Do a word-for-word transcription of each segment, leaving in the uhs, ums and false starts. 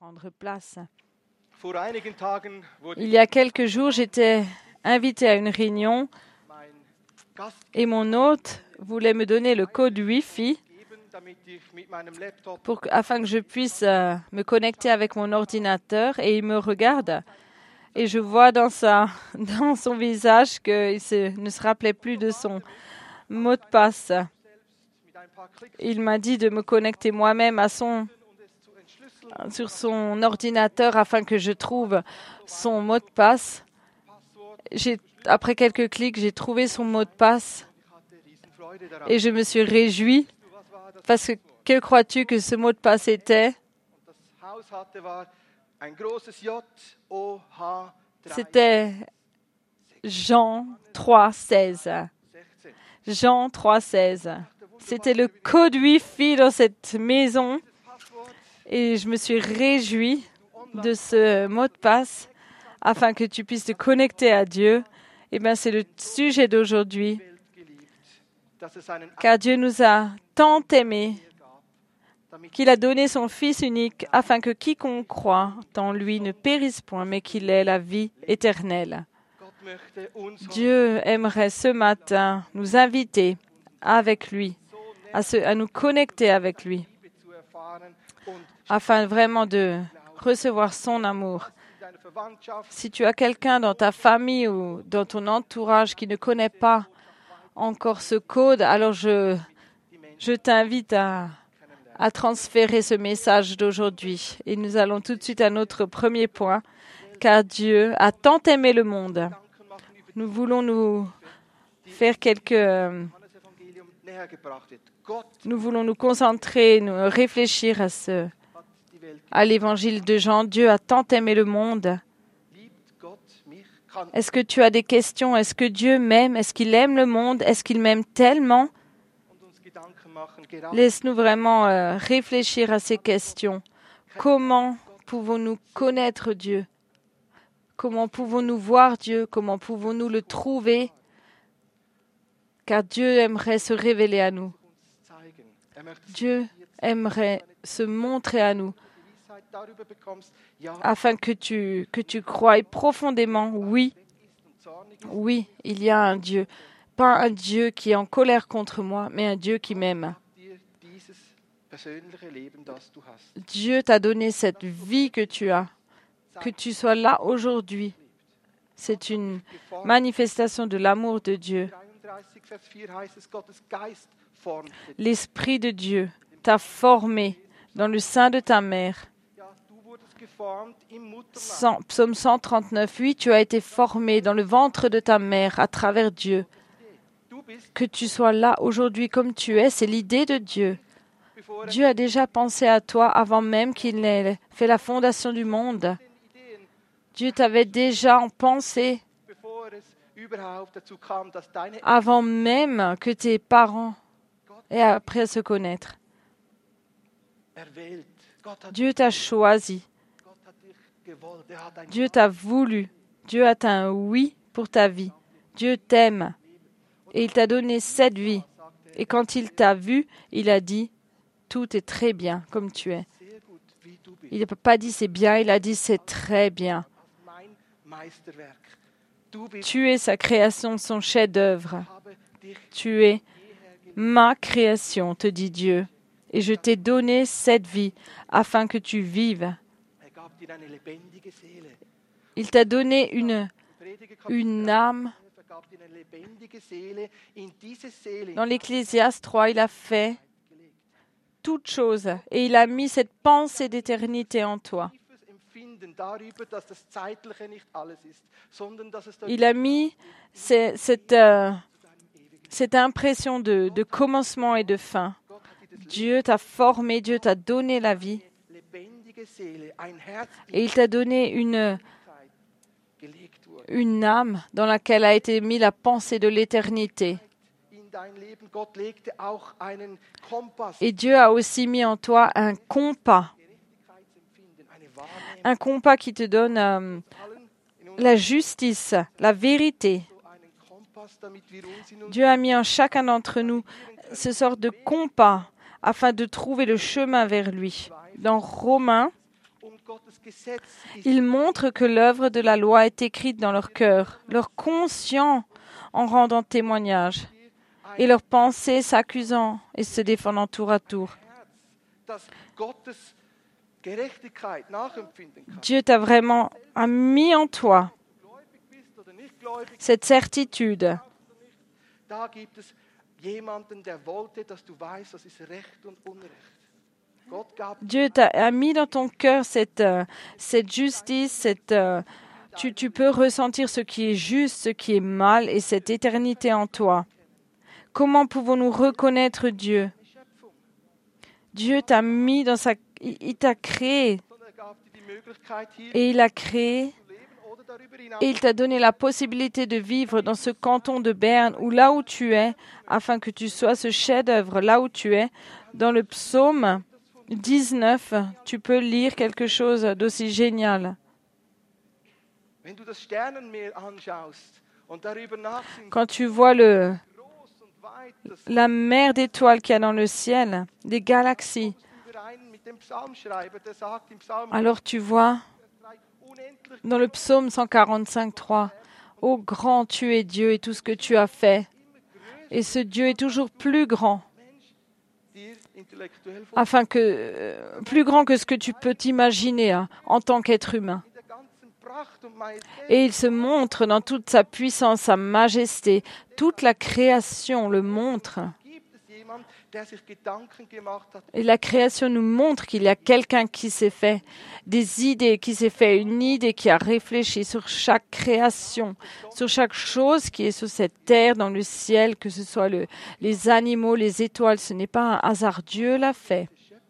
prendre place. Vor einigen Tagen wurde Il y a quelques jours, j'étais invitée à une réunion mein Gast et mon hôte voulait me donner le code Wi-Fi gegeben, damit ich mit meinem Laptop pour, afin que je puisse euh, me connecter avec mon ordinateur, et il me regarde et je vois dans, sa, dans son visage qu'il se, ne se rappelait plus de son mot de passe. mit ein paar Klicks Il m'a dit de me connecter moi-même à son, und es zu entschlüsseln. sur son ordinateur afin que je trouve son mot de passe. J'ai, après quelques clics, j'ai trouvé son mot de passe Ich hatte Riesenfreude daran. et je me suis réjouie Was war das? parce que que crois-tu que ce mot de passe était? Und das Haus hatte war ein großes J O H drei C'était Jean trois seize. sechzehn. Jean trois seize. C'était le code Wi-Fi dans cette maison Passwort et je me suis réjouie de ce mot de passe afin que tu puisses te connecter à Dieu. Eh bien, c'est le sujet d'aujourd'hui, Welt geliebt, dass es einen car Dieu nous a tant aimés gab, damit qu'il a donné son Fils unique afin que quiconque croit en lui ne périsse point, mais qu'il ait la vie éternelle. Gott möchte uns Dieu aimerait ce matin nous inviter avec lui, à, se, à nous connecter avec lui, Liebe zu erfahren und afin vraiment de recevoir son amour. in deiner Verwandtschaft Si tu as quelqu'un dans ta famille ou dans ton entourage qui ne connaît pas encore ce code, alors je, je t'invite à, à transférer ce message d'aujourd'hui. Et nous allons tout de suite à notre premier point, car Dieu a tant aimé le monde. Gedanken machen über Nous voulons nous faire quelques... euh, das Evangelium näher gebracht wird. Gott Nous voulons nous concentrer, nous réfléchir à, ce, hat die Welt à l'évangile de Jean. Dieu a tant aimé le monde. liebt Gott mich, kann Est-ce que tu as des questions? Est-ce que Dieu m'aime? Est-ce qu'il aime le monde? Est-ce qu'il m'aime tellement? und uns Gedanken machen, gerade Laisse-nous vraiment euh, réfléchir à ces questions. Comment pouvons-nous connaître Dieu? Comment pouvons-nous voir Dieu? Comment pouvons-nous le trouver? Car Dieu aimerait se révéler à nous. uns zeigen. Er möchte Dieu aimerait se montrer à nous, die Weisheit darüber bekommst, ja, afin que tu, que tu croies profondément, oui, ist und zornig ist, oui, il y a un Dieu. Pas un Dieu qui est en colère contre moi, mais un Dieu qui m'aime. dir dieses persönliche Leben, das du hast. Dieu t'a donné cette vie que tu as. Que tu sois là aujourd'hui, c'est une manifestation de l'amour de Dieu. dreiunddreißig Vers vier heißt es, Gottes Geist formte. L'Esprit de Dieu t'a formé dans le sein de ta mère. Ja, du wurdest geformt im Mutterleib. Cent- Psaume cent trente-neuf, oui, tu as été formé dans le ventre de ta mère à travers Dieu. Du bist, Que tu sois là aujourd'hui comme tu es, c'est l'idée de Dieu. bevor er Dieu a déjà pensé à toi avant même qu'il n'ait fait la fondation du monde. den Ideen, Dieu t'avait déjà en pensée bevor es überhaupt dazu kam, dass deine avant même que tes parents aient appris à se connaître. erwählt. Gott hat, Dieu t'a choisi. Gott hat dich gewollt. Er hat ein Dieu t'a voulu. Dieu a un oui pour ta vie. Dieu t'aime. Et il t'a donné cette vie. Et quand il t'a vu, il a dit, tout est très bien comme tu es. sehr gut, wie du bist. Il n'a pas dit c'est bien, il a dit c'est très bien. Mein Meisterwerk. Du bist, Tu es sa création, son chef-d'œuvre. habe dich Tu es ma création, te dit Dieu. Et je t'ai donné cette vie afin que tu vives. Er gab dir eine lebendige Seele. Il t'a donné une, Prediger une âme. Er gab dir eine lebendige Seele. In diese Seele Dans l'Ecclésiaste trois, il a fait toute chose et il a mis cette pensée d'éternité en toi. tiefes Empfinden darüber, dass das Zeitliche nicht alles ist, sondern dass es Il a mis ce- cette, euh, cette impression de, de commencement et de fin. Gott hat dir das Dieu t'a formé, Dieu t'a donné la vie lebendige Seele, ein Herz, die et il t'a donné une, gelegt wurde une âme dans laquelle a été mis la pensée de l'éternité. in dein Leben. Gott legte auch einen Kompass, Et Dieu a aussi mis en toi un compas, Gerechtigkeitsempfinden, eine Wahrnehmung, un compas qui te donne euh, allen in uns la justice, la vérité. so einen Kompass, damit wir uns in uns Dieu a mis en chacun d'entre nous ce sort de compas afin de trouver le chemin vers lui. Dans Romains Ils montrent que l'œuvre de la loi est écrite dans leur cœur, leur conscient en rendant témoignage, et leurs pensées s'accusant et se défendant tour à tour. Dieu t'a vraiment a mis en toi cette certitude. Dieu t'a mis dans ton cœur cette, euh, cette justice, cette, euh, tu, tu peux ressentir ce qui est juste, ce qui est mal et cette éternité en toi. Comment pouvons-nous reconnaître Dieu? Dieu t'a mis dans sa... Il, il t'a créé. Et il a créé. Et il t'a donné la possibilité de vivre dans ce canton de Berne ou là où tu es, afin que tu sois ce chef-d'œuvre là où tu es. Dans le psaume dix-neuf, tu peux lire quelque chose d'aussi génial. Quand tu vois le, la mer d'étoiles qu'il y a dans le ciel, des galaxies, alors tu vois, dans le psaume cent quarante-cinq, trois, « Ô grand, tu es Dieu et tout ce que tu as fait. » Et ce Dieu est toujours plus grand, afin que, euh, plus grand que ce que tu peux t'imaginer hein, en tant qu'être humain. Et il se montre dans toute sa puissance, sa majesté. Toute la création le montre. Et la création nous montre qu'il y a quelqu'un qui s'est fait des idées, qui s'est fait une idée, qui a réfléchi sur chaque création, sur chaque chose qui est sur cette terre, dans le ciel, que ce soit le, les animaux, les étoiles. Ce n'est pas un hasard, Dieu l'a fait.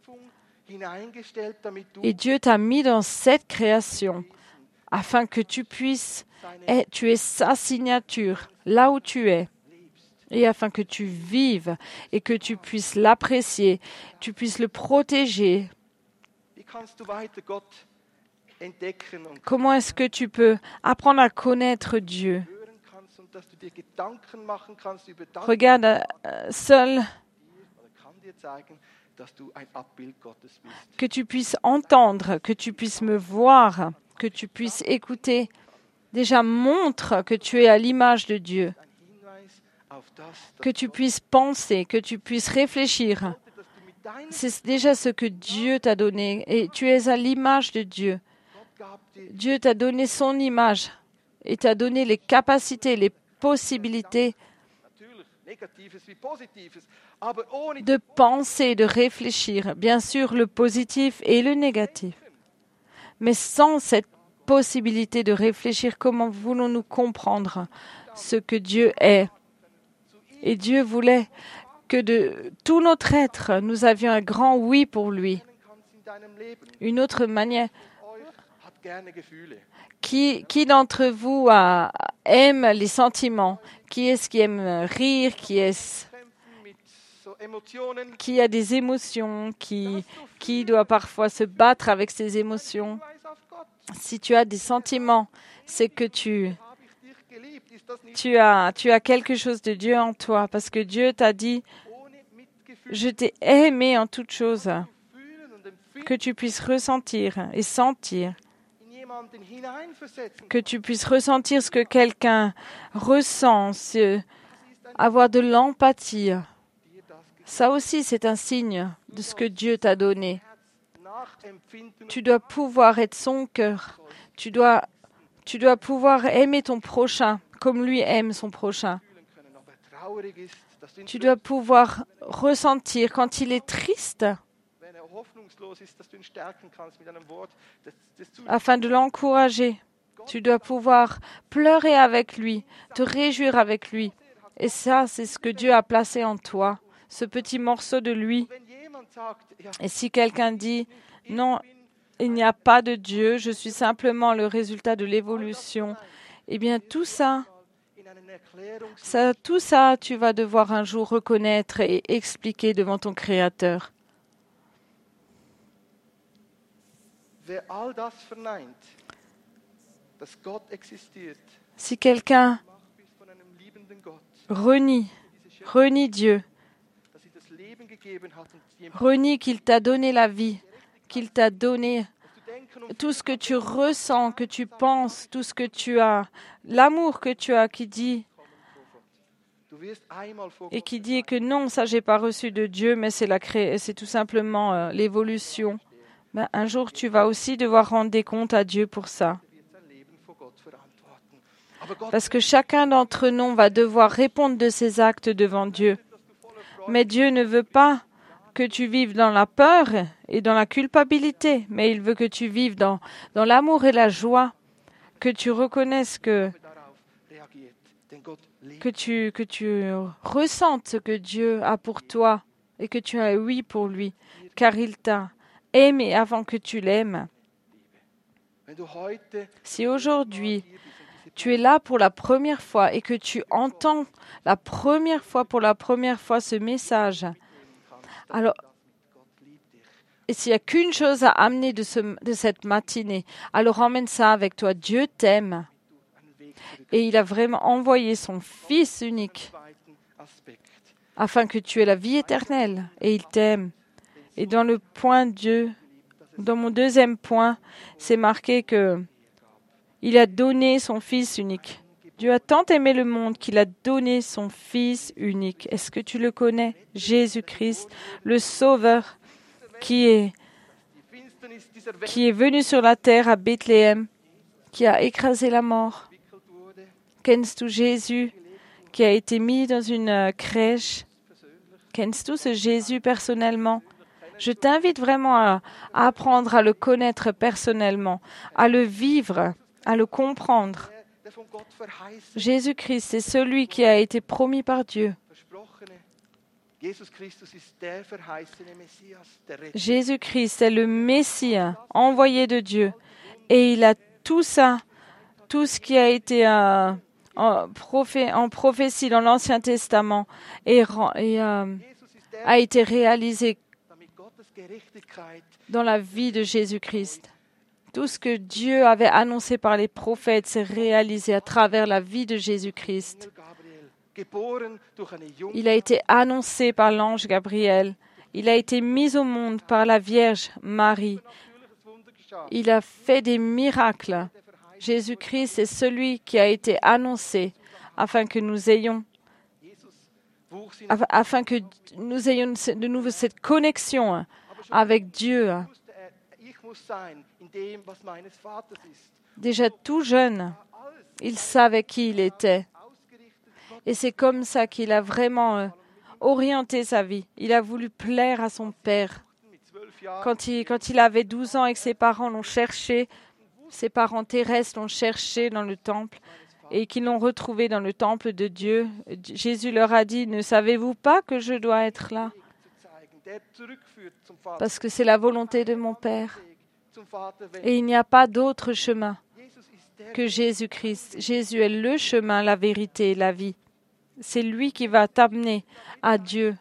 Et Dieu t'a mis dans cette création afin que tu puisses, être, tu es sa signature là où tu es. Et afin que tu vives et que tu puisses l'apprécier, tu puisses le protéger. Comment est-ce que tu peux apprendre à connaître Dieu? Regarde, euh, seul, que tu puisses entendre, que tu puisses me voir, que tu puisses écouter. Déjà, montre que tu es à l'image de Dieu. Que tu puisses penser, que tu puisses réfléchir. C'est déjà ce que Dieu t'a donné. Et tu es à l'image de Dieu. Dieu t'a donné son image et t'a donné les capacités, les possibilités de penser, de réfléchir. Bien sûr, le positif et le négatif. Mais sans cette possibilité de réfléchir, comment voulons-nous comprendre ce que Dieu est? Et Dieu voulait que de tout notre être, nous avions un grand oui pour lui. Une autre manière. Qui, qui d'entre vous a, aime les sentiments? Qui est-ce qui aime rire? Qui est-ce qui a des émotions? Qui, qui doit parfois se battre avec ses émotions? Si tu as des sentiments, c'est que tu... Tu as, tu as quelque chose de Dieu en toi, parce que Dieu t'a dit, je t'ai aimé en toutes choses, que tu puisses ressentir et sentir, que tu puisses ressentir ce que quelqu'un ressent, ce, avoir de l'empathie. Ça aussi, c'est un signe de ce que Dieu t'a donné. Tu dois pouvoir être son cœur. Tu dois, tu dois pouvoir aimer ton prochain comme lui aime son prochain. Tu dois pouvoir ressentir quand il est triste, afin de l'encourager. Tu dois pouvoir pleurer avec lui, te réjouir avec lui. Et ça, c'est ce que Dieu a placé en toi, ce petit morceau de lui. Et si quelqu'un dit, non, il n'y a pas de Dieu, je suis simplement le résultat de l'évolution, eh bien tout ça, ça, tout ça, tu vas devoir un jour reconnaître et expliquer devant ton Créateur. Si quelqu'un renie, renie Dieu, renie qu'il t'a donné la vie, qu'il t'a donné tout ce que tu ressens, que tu penses, tout ce que tu as, l'amour que tu as qui dit et qui dit que non, ça j'ai pas reçu de Dieu, mais c'est la cré... c'est tout simplement euh, l'évolution. Ben, un jour, tu vas aussi devoir rendre des comptes à Dieu pour ça. Parce que chacun d'entre nous va devoir répondre de ses actes devant Dieu. Mais Dieu ne veut pas que tu vives dans la peur et dans la culpabilité, mais il veut que tu vives dans, dans l'amour et la joie, que tu reconnaisses que, que, tu, que tu ressentes ce que Dieu a pour toi et que tu as oui pour lui, car il t'a aimé avant que tu l'aimes. Si aujourd'hui, tu es là pour la première fois et que tu entends la première fois pour la première fois ce message, alors, et s'il n'y a qu'une chose à amener de, ce, de cette matinée, alors emmène ça avec toi. Dieu t'aime et il a vraiment envoyé son Fils unique afin que tu aies la vie éternelle et il t'aime. Et dans le point Dieu, dans mon deuxième point, c'est marqué que il a donné son Fils unique. Dieu a tant aimé le monde qu'il a donné son Fils unique. Est-ce que tu le connais? Jésus-Christ, le Sauveur, qui est, qui est venu sur la terre à Bethléem, qui a écrasé la mort. Kennst du Jésus, qui a été mis dans une crèche? Kennst du ce Jésus personnellement? Je t'invite vraiment à, à apprendre à le connaître personnellement, à le vivre, à le comprendre. Jésus-Christ, c'est celui qui a été promis par Dieu. Jésus-Christ est le Messie envoyé de Dieu. Et il a tout ça, tout ce qui a été euh, en, prophé- en prophétie dans l'Ancien Testament et, et euh, a été réalisé dans la vie de Jésus-Christ. Tout ce que Dieu avait annoncé par les prophètes s'est réalisé à travers la vie de Jésus-Christ. Il a été annoncé par l'ange Gabriel. Il a été mis au monde par la Vierge Marie. Il a fait des miracles. Jésus-Christ est celui qui a été annoncé afin que nous ayons, afin que nous ayons de nouveau cette connexion avec Dieu. Déjà tout jeune, il savait qui il était. Et c'est comme ça qu'il a vraiment euh, orienté sa vie. Il a voulu plaire à son père. Quand il, quand il avait douze ans et que ses parents l'ont cherché, ses parents terrestres l'ont cherché dans le temple et qu'ils l'ont retrouvé dans le temple de Dieu, Jésus leur a dit, « Ne savez-vous pas que je dois être là? Parce que c'est la volonté de mon Père. » Et il n'y a pas d'autre chemin que Jésus-Christ. Jésus est le chemin, la vérité et la vie. C'est lui qui va t'amener à Dieu.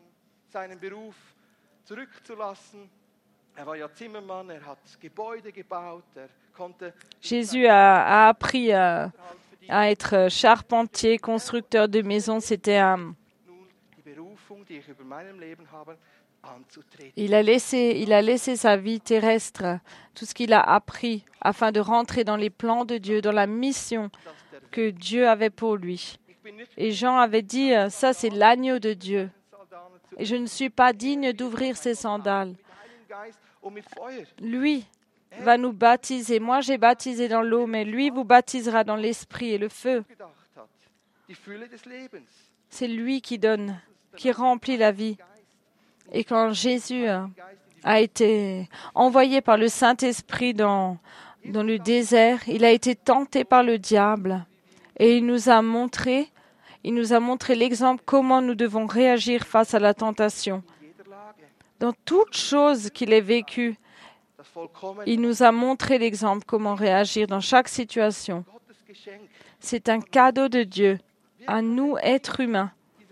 Jésus a, a appris à, à être charpentier, constructeur de maisons. C'était un... Il a laissé, il a laissé sa vie terrestre, tout ce qu'il a appris, afin de rentrer dans les plans de Dieu, dans la mission que Dieu avait pour lui. Et Jean avait dit, ça c'est l'agneau de Dieu. Et je ne suis pas digne d'ouvrir ses sandales. Lui va nous baptiser. Moi j'ai baptisé dans l'eau, mais lui vous baptisera dans l'esprit et le feu. C'est lui qui donne, qui remplit la vie. Et quand Jésus a été envoyé par le Saint-Esprit dans, dans le désert, il a été tenté par le diable et il nous a montré, il nous a montré l'exemple comment nous devons réagir face à la tentation. Dans toute chose qu'il ait vécue, il nous a montré l'exemple comment réagir dans chaque situation. C'est un cadeau de Dieu à nous, êtres humains.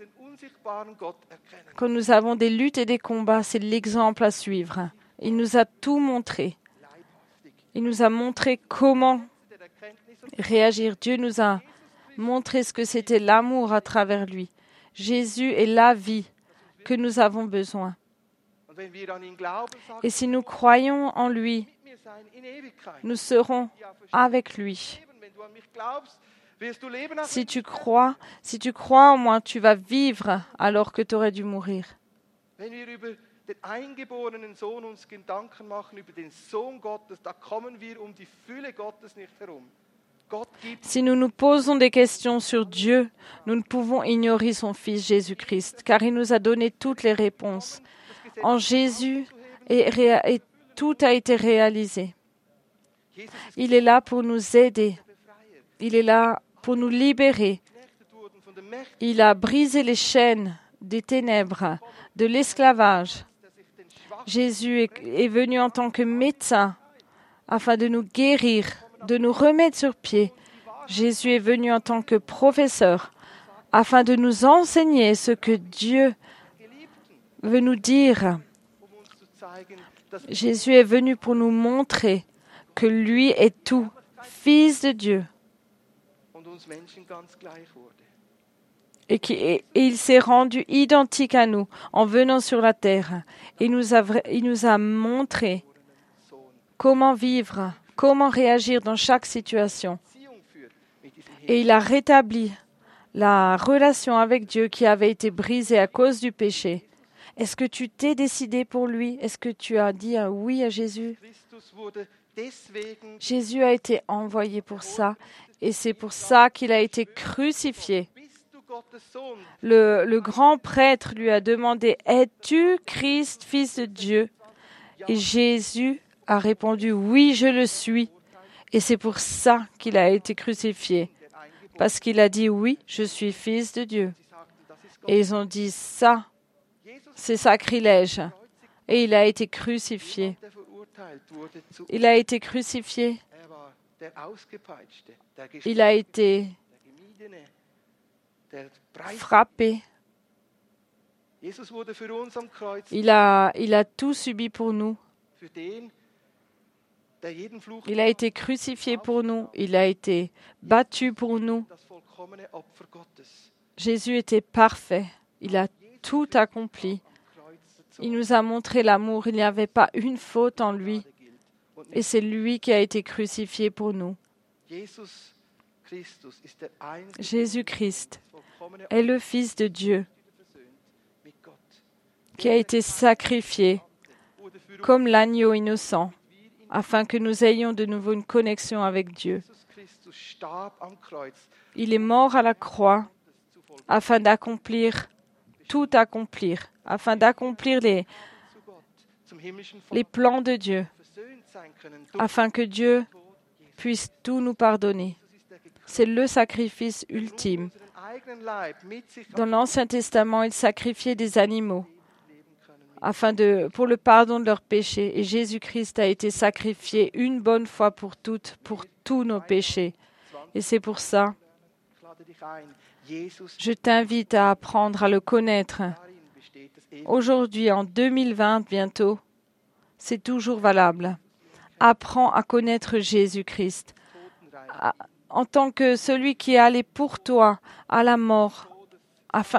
Quand nous avons des luttes et des combats, c'est l'exemple à suivre. Il nous a tout montré. Il nous a montré comment réagir. Dieu nous a montré ce que c'était l'amour à travers lui. Jésus est la vie que nous avons besoin. Und wenn wir an ihn glauben, sagt Et si nous croyons en lui, mit mir sein in Ewigkeit. nous serons avec lui. Leben, wenn du an mich glaubst, wirst du leben, auch Si wenn tu crois, si tu crois en moi, tu vas vivre alors que tu aurais dû mourir. Wenn wir über den eingeborenen Sohn uns Gedanken machen, über den Sohn Gottes, da kommen wir um die Fülle Gottes nicht herum. Gott gibt Si nous nous posons des questions sur Dieu, nous ne pouvons ignorer son Fils Jésus-Christ, car il nous a donné toutes les réponses. En Jésus, et, ré- et tout a été réalisé. Jesus ist Il est là pour nous aider. Befreier. Il est là pour nous libérer. Geknechtet wurden von den Mächten, Il a brisé les chaînes des ténèbres, de l'esclavage. der sich den Schwachen Jésus est, est venu en tant que médecin afin de nous guérir, de nous remettre sur pied. Jésus est venu en tant que professeur afin de nous enseigner ce que Dieu veut nous dire. um uns zu zeigen, dass Jésus est venu pour nous montrer que lui est tout, Fils de Dieu. und uns Menschen ganz gleich wurde. Et, qui, et, et il s'est rendu identique à nous en venant sur la terre. Il nous a, vra- il nous a montré Sohn comment vivre, comment réagir dans chaque situation. Beziehung führt mit diesem Et il a rétabli la relation avec Dieu qui avait été brisée à cause du péché. Est-ce que tu t'es décidé pour lui? Est-ce que tu as dit un oui à Jésus? Christus wurde deswegen Jésus a été envoyé pour ça et c'est pour ça qu'il a été crucifié. bist du Gottes Sohn. Le, le grand prêtre lui a demandé « Es-tu Christ, Fils de Dieu ?» Et Jésus a répondu « Oui, je le suis. » Et c'est pour ça qu'il a été crucifié. Parce qu'il a dit « Oui, je suis Fils de Dieu. Sie sagten, das ist » Gott. Et ils ont dit « Ça, Jesus, c'est sacrilège. » Et il a été crucifié. der verurteilt wurde zu Il a été crucifié. er war der Ausgepeitschte, der Il a été der Gemiedene, der Preis. frappé. Jesus wurde für uns am Kreuz, Il a, il a tout subi pour nous. für den, der jeden Fluch Il a été crucifié pour nous. Il a été battu pour nous. das vollkommene Opfer Gottes Jésus était parfait. Il a tout accompli. am Kreuz Il nous a montré l'amour. Il n'y avait pas une faute en lui. gilt. Und Et c'est lui qui a été crucifié pour nous. Jesus Christus ist der einzige Jésus-Christ vollkommene est le Fils de Dieu versöhnt mit Gott. qui a été sacrifié Wurde für uns comme l'agneau innocent afin que nous ayons de nouveau une connexion avec Dieu. Jesus Christus starb am Kreuz, Il est mort à la croix afin d'accomplir, tout accomplir, afin d'accomplir les, zu Gott, zum himmlischen les Vater plans de Dieu, versöhnt sein können. Durch afin que Dieu puisse tout nous pardonner. Jesus ist er gekommen, C'est le sacrifice ultime. unseren eigenen Leib mit sich Dans l'Ancien Testament, ils sacrifiaient des animaux leben können. afin de, pour le pardon de leurs péchés. Et Jésus-Christ a été sacrifié une bonne fois pour toutes, pour tous nos péchés. Et c'est pour ça, Ich lade dich ein. Jesus, je t'invite à apprendre à le connaître. darin besteht das ewige Aujourd'hui, en deux mille vingt, bientôt, c'est toujours valable. Apprends à connaître Jésus-Christ Totenreich. à- en tant que celui qui est allé pour toi à la mort. Afin,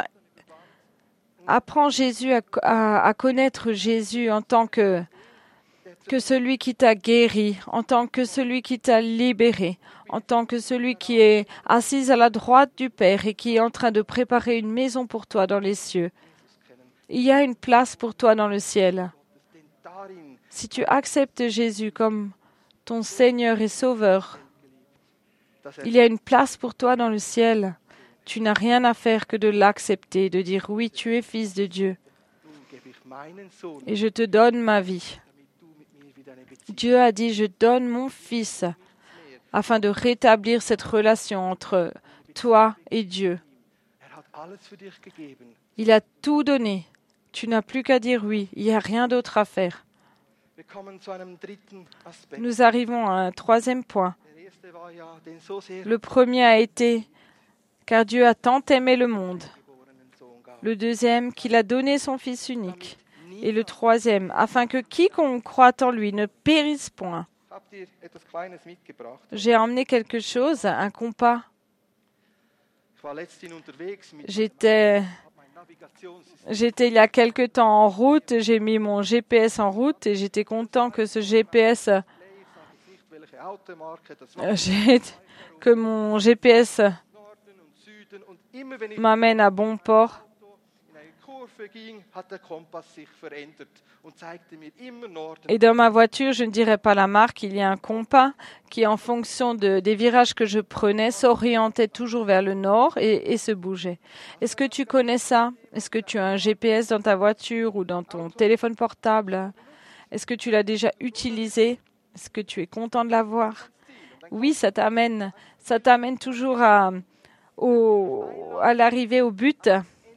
apprends Jésus à, à- à connaître Jésus en tant que, que celui qui t'a guéri, en tant que celui qui t'a libéré, en tant que celui qui est assis à la droite du Père et qui est en train de préparer une maison pour toi dans les cieux. Il y a une place pour toi dans le ciel. Denn darin Si tu acceptes Jésus comme ton Seigneur et Sauveur, dass er il y a une place pour toi dans le ciel. Tu n'as rien à faire que de l'accepter, de dire oui, tu es fils de Dieu nun gebe ich meinen Sohn, et je te donne ma vie. damit du mit mir wieder eine Beziehung Dieu a dit, je donne mon fils afin de rétablir cette relation entre toi et Dieu. Er hat alles für dich gegeben. Il a tout donné. Tu n'as plus qu'à dire oui. Il n'y a rien d'autre à faire. Wir kommen zu einem dritten Aspekt. Nous arrivons à un troisième point. Der erste war ja, den so sehr Le premier a été, car Dieu a tant aimé le monde. geborenen Sohn gab. Le deuxième, qu'il a donné son Fils unique. Et le troisième, afin que quiconque croit en lui ne périsse point. Habt ihr etwas Kleines mitgebracht? J'ai emmené quelque chose, un compas. Ich war letztens unterwegs mit J'étais hab mein Navigationssystem J'étais il y a quelque temps en route, j'ai mis mon G P S en route et j'étais content que ce G P S, euh, j'ai- que mon G P S m'amène à bon port. Et dans ma voiture, je ne dirais pas la marque, il y a un compas qui, en fonction de, des virages que je prenais, s'orientait toujours vers le nord et, et se bougeait. Est-ce que tu connais ça? Est-ce que tu as un G P S dans ta voiture ou dans ton téléphone portable? Est-ce que tu l'as déjà utilisé? Est-ce que tu es content de l'avoir? Oui, ça t'amène, ça t'amène toujours à, au, à l'arrivée au but.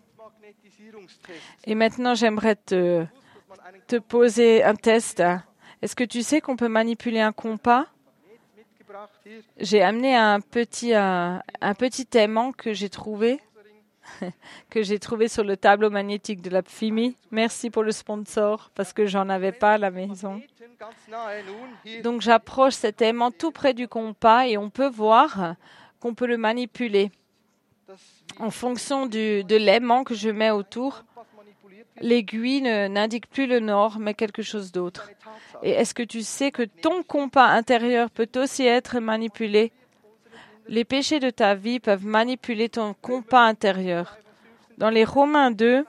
Et maintenant, j'aimerais te, te poser un test. Est-ce que tu sais qu'on peut manipuler un compas? J'ai amené un petit, un, un petit aimant que j'ai trouvé, que j'ai trouvé sur le tableau magnétique de la P F I M I. Merci pour le sponsor, parce que j'en avais pas à la maison. Donc, j'approche cet aimant tout près du compas et on peut voir qu'on peut le manipuler. En fonction du, de l'aimant que je mets autour, l'aiguille ne, n'indique plus le nord, mais quelque chose d'autre. Et est-ce que tu sais que ton compas intérieur peut aussi être manipulé? Les péchés de ta vie peuvent manipuler ton compas intérieur. Dans les Romains deux,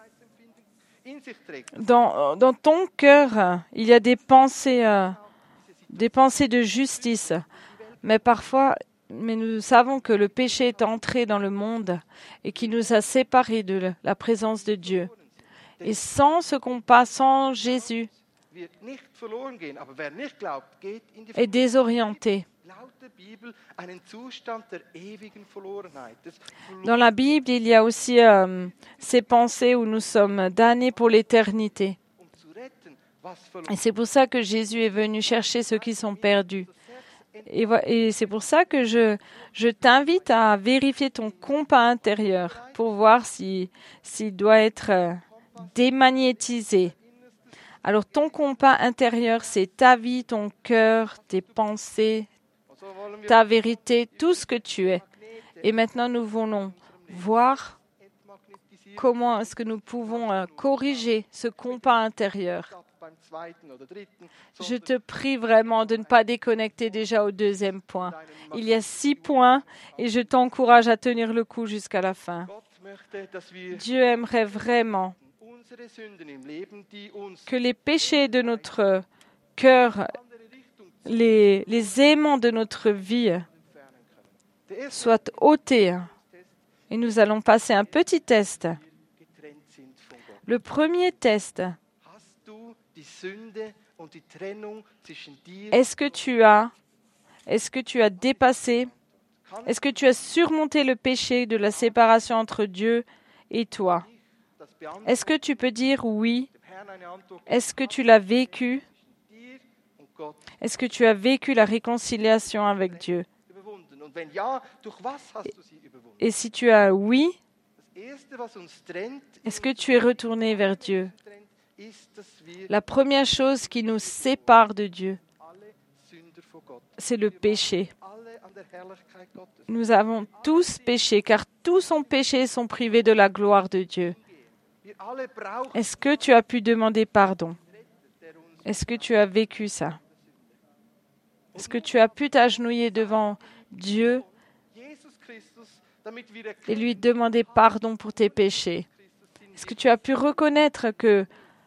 dans, dans ton cœur, il y a des pensées, euh, des pensées de justice. Mais parfois, mais nous savons que le péché est entré dans le monde et qui nous a séparés de la présence de Dieu. Et sans ce compas, sans Jésus, est désorienté. Dans la Bible, il y a aussi euh, ces pensées où nous sommes damnés pour l'éternité. Et c'est pour ça que Jésus est venu chercher ceux qui sont perdus. Et, et c'est pour ça que je, je t'invite à vérifier ton compas intérieur pour voir si, s'il doit être euh, démagnétisé. Alors ton compas intérieur, c'est ta vie, ton cœur, tes pensées, ta vérité, tout ce que tu es. Et maintenant, nous voulons voir comment est-ce que nous pouvons euh, corriger ce compas intérieur. Je te prie vraiment de ne pas déconnecter déjà au deuxième point. Il y a six points et je t'encourage à tenir le coup jusqu'à la fin. Dieu aimerait vraiment que les péchés de notre cœur, les, les aimants de notre vie soient ôtés. Et nous allons passer un petit test. Le premier test. Est-ce que tu as, est-ce que tu as dépassé, est-ce que tu as surmonté le péché de la séparation entre Dieu et toi? Est-ce que tu peux dire oui? Est-ce que tu l'as vécu? Est-ce que tu as vécu la réconciliation avec Dieu? Et, et si tu as oui, est-ce que tu es retourné vers Dieu? La première chose qui nous sépare de Dieu, c'est le péché. Nous avons tous péché, car tous ont péché et sont privés de la gloire de Dieu. Est-ce que tu as pu demander pardon? Est-ce que tu as vécu ça? Est-ce que tu as pu t'agenouiller devant Dieu et lui demander pardon pour tes péchés? Est-ce que tu as pu reconnaître que,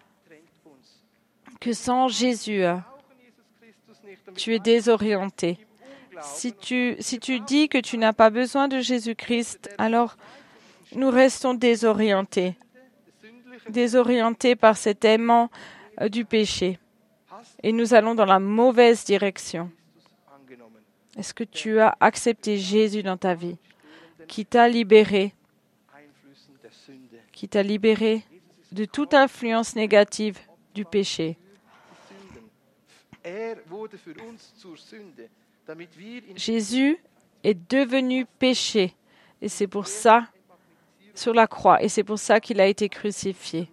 que sans Jésus, tu es désorienté? Si tu, si tu dis que tu n'as pas besoin de Jésus-Christ, alors nous restons désorientés. Désorientés par cet aimant euh, du péché. Et nous allons dans la mauvaise direction. Est-ce que tu as accepté Jésus dans ta vie, qui t'a libéré, qui t'a libéré de toute influence négative du péché? Jésus est devenu péché, et c'est pour ça, sur la croix, et c'est pour ça qu'il a été crucifié.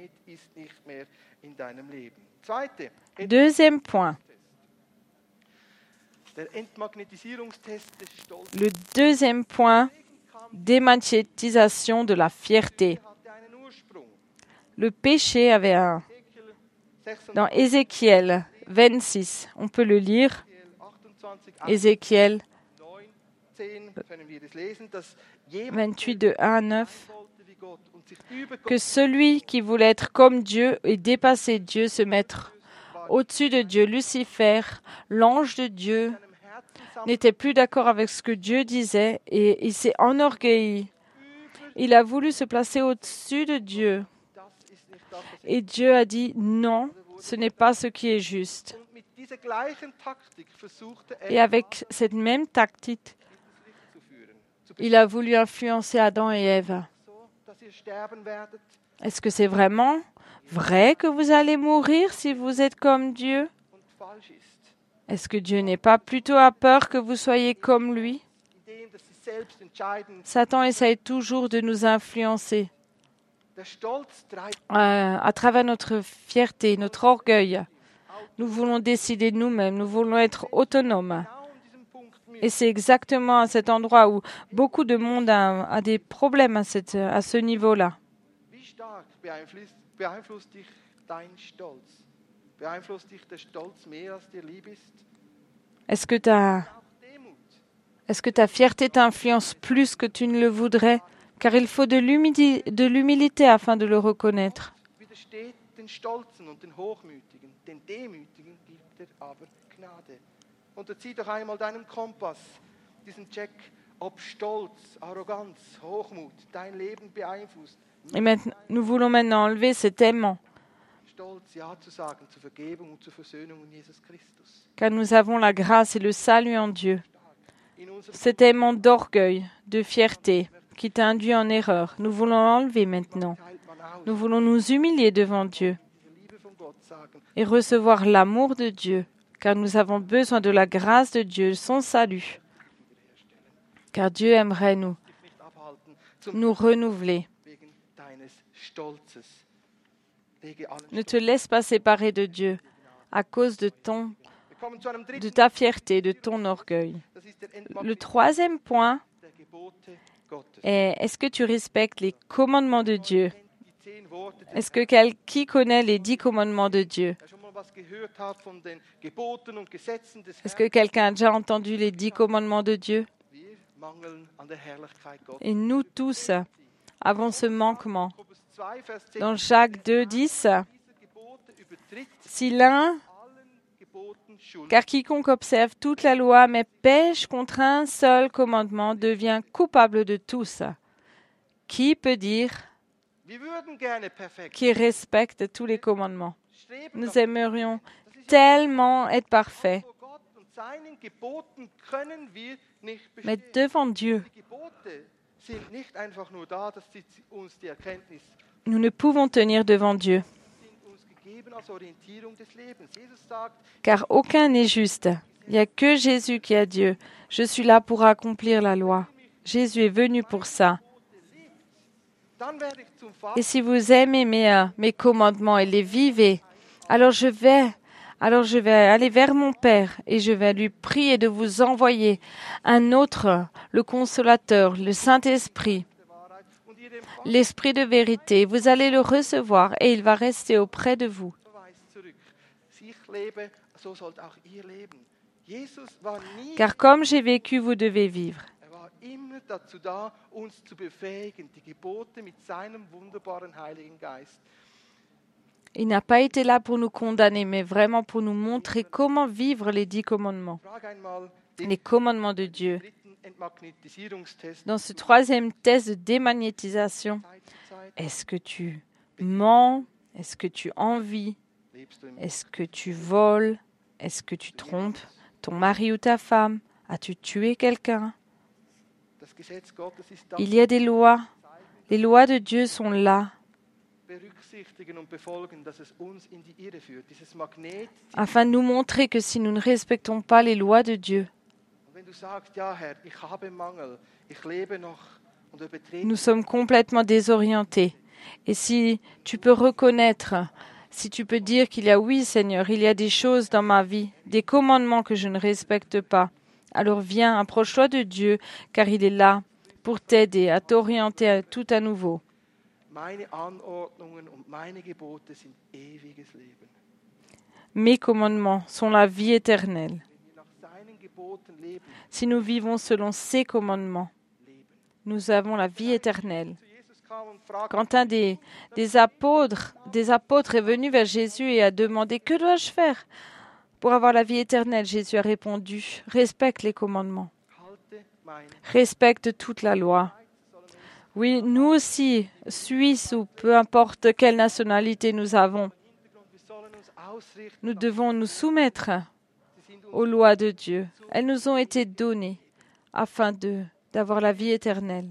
Deuxième point. Le deuxième point, démagnétisation de la fierté. Le péché avait un... Dans Ézéchiel vingt-six, on peut le lire. Ézéchiel vingt-huit, de un à neuf. Que celui qui voulait être comme Dieu et dépasser Dieu, se mettre au-dessus de Dieu, Lucifer, l'ange de Dieu, n'était plus d'accord avec ce que Dieu disait et il s'est enorgueilli. Il a voulu se placer au-dessus de Dieu. Et Dieu a dit non, ce n'est pas ce qui est juste. Et avec cette même tactique, il a voulu influencer Adam et Ève. Est-ce que c'est vraiment vrai que vous allez mourir si vous êtes comme Dieu? Est-ce que Dieu n'est pas plutôt à peur que vous soyez comme lui? Satan essaye toujours de nous influencer euh, à travers notre fierté, notre orgueil. Nous voulons décider nous-mêmes, nous voulons être autonomes. Et c'est exactement à cet endroit où beaucoup de monde a, a des problèmes à, cette, à ce niveau-là. Est-ce que ta, est-ce que ta fierté t'influence plus que tu ne le voudrais? Car il faut de l'humilité, de l'humilité afin de le reconnaître. Unterzieh doch einmal deinen Kompass, diesen Check, ob Stolz, Arroganz, Hochmut dein Leben beeinflusst. Et maintenant, nous voulons maintenant enlever cet aimant. Stolz, ja zu sagen zur Vergebung und zur Versöhnung in Jesus Christus. Car nous avons la grâce et le salut en Dieu. Cet aimant d'orgueil, de fierté, qui t'a induit en erreur, nous voulons l'enlever maintenant. Nous voulons nous humilier devant Dieu et recevoir l'amour de Dieu. Car nous avons besoin de la grâce de Dieu, son salut. Car Dieu aimerait nous, nous renouveler. Ne te laisse pas séparer de Dieu à cause de, ton, de ta fierté, de ton orgueil. Le troisième point est, est-ce que tu respectes les commandements de Dieu? Est-ce que quel, qui connaît les dix commandements de Dieu? Est-ce que quelqu'un a déjà entendu les dix commandements de Dieu? Et nous tous avons ce manquement. Dans Jacques deux, dix, si l'un, car quiconque observe toute la loi mais pêche contre un seul commandement devient coupable de tous. Qui peut dire qu'il respecte tous les commandements? Nous aimerions tellement être parfaits. Mais devant Dieu, nous ne pouvons tenir devant Dieu. Car aucun n'est juste. Il n'y a que Jésus qui a Dieu. Je suis là pour accomplir la loi. Jésus est venu pour ça. Et si vous aimez mes, euh, mes commandements et les vivez, alors je vais, alors je vais aller vers mon Père et je vais lui prier de vous envoyer un autre, le Consolateur, le Saint-Esprit, l'Esprit de vérité. Vous allez le recevoir et il va rester auprès de vous. Car comme j'ai vécu, vous devez vivre. Il n'a pas été là pour nous condamner, mais vraiment pour nous montrer comment vivre les dix commandements, les commandements de Dieu. Dans ce troisième test de démagnétisation, est-ce que tu mens? Est-ce que tu envies? Est-ce que tu voles? Est-ce que tu trompes ton mari ou ta femme? As-tu tué quelqu'un? Il y a des lois. Les lois de Dieu sont là afin de nous montrer que si nous ne respectons pas les lois de Dieu, nous sommes complètement désorientés. Et si tu peux reconnaître, si tu peux dire qu'il y a, oui Seigneur, il y a des choses dans ma vie, des commandements que je ne respecte pas, alors viens, approche-toi de Dieu, car il est là pour t'aider à t'orienter à tout à nouveau. meine Anordnungen und meine Gebote sind ewiges Leben. Mes commandements sont la vie éternelle. Wenn wir nach seinen Geboten leben, Si nous vivons selon ses commandements, leben. nous avons la vie éternelle. Zu Jesus kam und fragte, Quand un des, des, apôtres, des apôtres est venu vers Jésus et a demandé « Que dois-je faire pour avoir la vie éternelle ?» Jésus a répondu « Respecte les commandements, halte meine respecte toute la loi. » Oui, nous aussi, Suisses ou peu importe quelle nationalité nous avons, Hintergrund, wir sollen uns ausrichten. nous devons nous soumettre Sie sind uns aux lois de Dieu. Elles nous ont été données afin de, d'avoir la vie éternelle.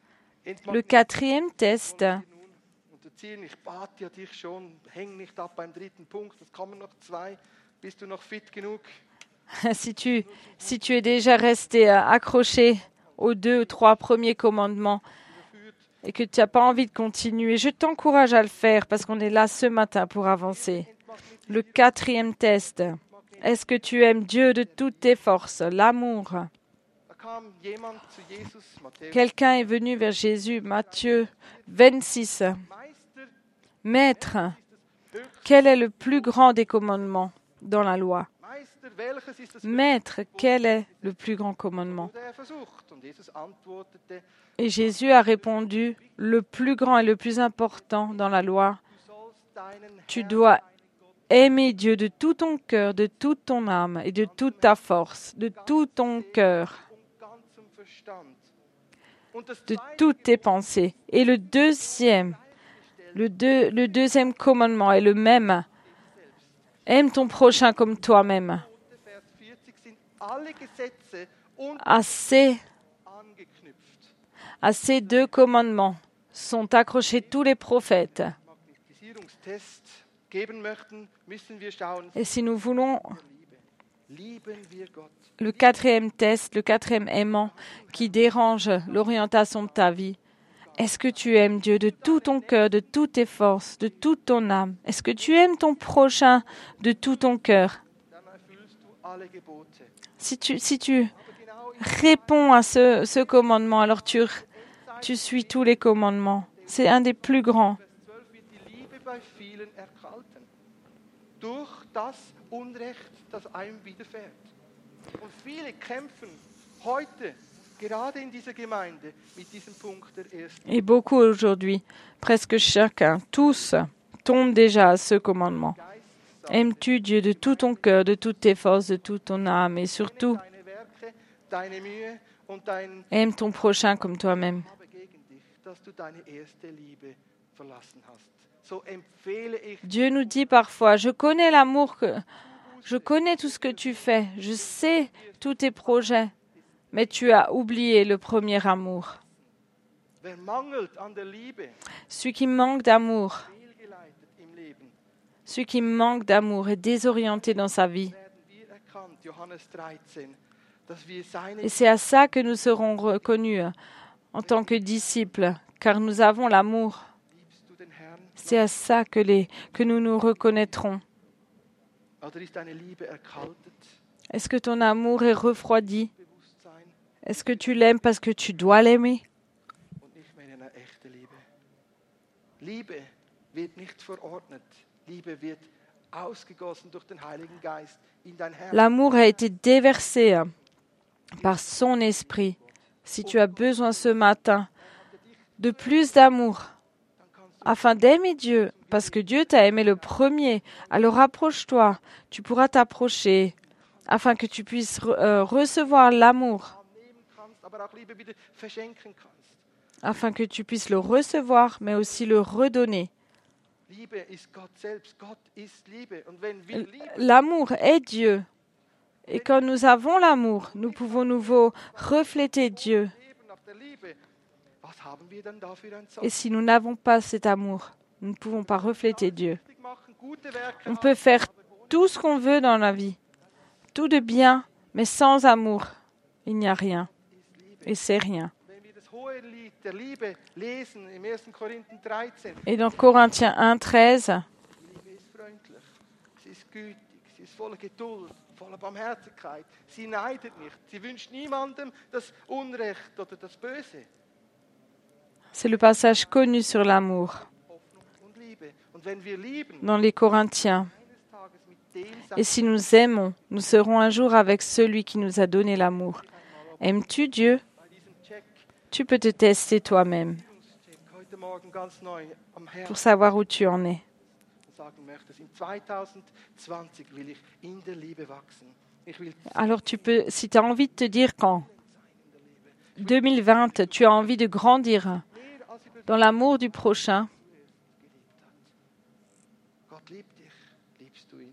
Le quatrième test, nun und zu ziehen. Ich bate ja dich schon, häng nicht ab beim dritten Punkt, es kommen noch zwei. Bist du noch fit genug? si tu, si tu es déjà resté euh, accroché aux deux ou trois premiers commandements et que tu n'as pas envie de continuer, je t'encourage à le faire parce qu'on est là ce matin pour avancer. Le quatrième test, est-ce que tu aimes Dieu de toutes tes forces, l'amour? Da kam jemand zu Jesus, Matthäus, Quelqu'un est venu vers Jésus, Matthieu vingt-six. Meister, Maître, höchst, quel est le plus grand des commandements dans la loi? Meister, welches ist das Maître, quel est le plus grand commandement? wurde er versucht? Und Jesus antwortete, Et Jésus a répondu, le plus grand et le plus important dans la loi, du sollst deinen tu Herrn, dois aimer Dieu de tout ton cœur, de toute ton âme et de toute ta force, de tout ton cœur, und ganzem Verstand. Und das de zweite toutes tes pensées. Et le deuxième, le, deux, le deuxième commandement est le même. Aime ton prochain comme toi-même. Vers vierzig sind alle Gesetze und À ces, angeknüpft. à ces deux commandements sont accrochés tous les prophètes. Magnetisierungstest geben möchten, müssen wir schauen, Et si nous voulons lieben wir Gott. le quatrième test, le quatrième aimant qui dérange l'orientation de ta vie, est-ce que tu aimes Dieu de tout ton cœur, de toutes tes forces, de toute ton âme? Est-ce que tu aimes ton prochain de tout ton cœur? Dann erfüllst du alle Gebote. Si tu, si tu Genau in réponds à ce, ce commandement, alors tu, tu suis tous les commandements. C'est un des plus grands. Vers zwölf wird die Liebe bei vielen erkalten. Durch das Unrecht, das einem widerfährt. Und viele kämpfen heute, gerade in dieser Gemeinde, mit diesem Punkt der ersten. Et beaucoup aujourd'hui, presque chacun, tous, tombent déjà à ce commandement. Geist sagt, Aimes-tu Dieu de tout ton cœur, de toutes tes forces, de toute ton âme et surtout, deine Werke, deine Mühe und dein aime ton prochain comme toi-même. habe gegen dich, dass du deine erste Liebe verlassen hast. So empfehle ich Dieu nous dit parfois, je connais l'amour que, je connais tout ce que tu fais, je sais tous tes projets, mais tu as oublié le premier amour. wer mangelt an der Liebe, Celui qui manque d'amour, fehlgeleitet im Leben, celui qui manque d'amour est désorienté dans sa vie. werden wir erkannt, Johannes dreizehn, dass wir seine Et c'est à ça que nous serons reconnus en tant que disciples, car nous avons l'amour. liebst du den Herrn? C'est à ça que, les, que nous nous reconnaîtrons. Oder ist deine Liebe erkaltet? Est-ce que ton amour est refroidi? Bewusstsein Est-ce que tu l'aimes parce que tu dois l'aimer? und nicht mehr in einer echten Liebe. Liebe wird nicht verordnet. Liebe wird ausgegossen durch den Heiligen Geist in dein Herz. L'amour a été déversé par son esprit. Si tu as besoin ce matin de plus d'amour, afin d'aimer Dieu, parce que Dieu t'a aimé le premier, alors approche-toi, tu pourras t'approcher, afin que tu puisses re- euh, recevoir l'amour, Annehmen kannst, aber auch Liebe wieder verschenken kannst. afin que tu puisses le recevoir, mais aussi le redonner. Liebe ist Gott selbst. Gott ist Liebe. Und wenn wir Liebe L'amour est Dieu. Et quand nous avons l'amour, nous pouvons nouveau refléter Dieu. leben nach der Liebe, was haben wir dann da für ein Zeug? Et si nous n'avons pas cet amour, nous ne pouvons pas refléter Dieu. Richtig machen, gute Werke On haben, peut faire tout ce qu'on veut dans la vie, tout de bien, mais sans amour, il n'y a rien. Et c'est rien. wenn wir das hohe Lied der Liebe lesen im ersten Korinther dreizehn, Et dans Corinthiens un, treize, die Liebe ist freundlich, sie ist gütig, sie ist voller Geduld, voller Barmherzigkeit, sie neidet nicht, sie wünscht niemandem das Unrecht oder das Böse. C'est le passage connu sur l'amour Hoffnung und Liebe. Und wenn wir lieben, dans les Corinthiens. eines Tages mit dem sein, Et si nous aimons, nous serons un jour avec celui qui nous a donné l'amour. Aimes-tu Dieu? bei diesem Check, Tu peux te tester toi-même Check heute Morgen ganz neu am Herzen pour savoir où tu en es. sagen möchtest, in zwanzig zwanzig will ich in der Liebe wachsen. Ich will Alors tu peux, si tu as envie de te dire qu'en deux mille vingt, tu as envie de grandir mehr als über dans l'amour du prochain, Gott liebt dich. Liebst du ihn?